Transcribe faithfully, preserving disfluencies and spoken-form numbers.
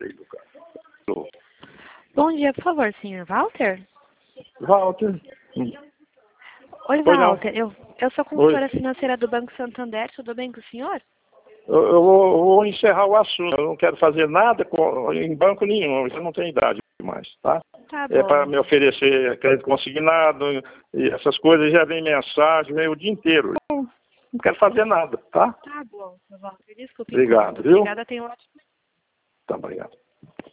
sei do cara. Alô. Bom dia, por favor, senhor Walter? Walter. Hum. Oi, Oi, Walter. Eu, eu sou consultora Oi. financeira do Banco Santander. Tudo bem com o senhor? Eu, eu vou, eu vou encerrar o assunto. Eu não quero fazer nada com, em banco nenhum. Eu não tenho idade mais, tá? Tá É bom. para me oferecer crédito consignado e essas coisas. Já vem mensagem, vem o dia inteiro. Não, não quero fazer nada, tá? Tá bom, senhor Walter. Desculpe, Obrigado, incômodo. viu? Obrigada, tenha um ótimo dia. Tá, obrigado.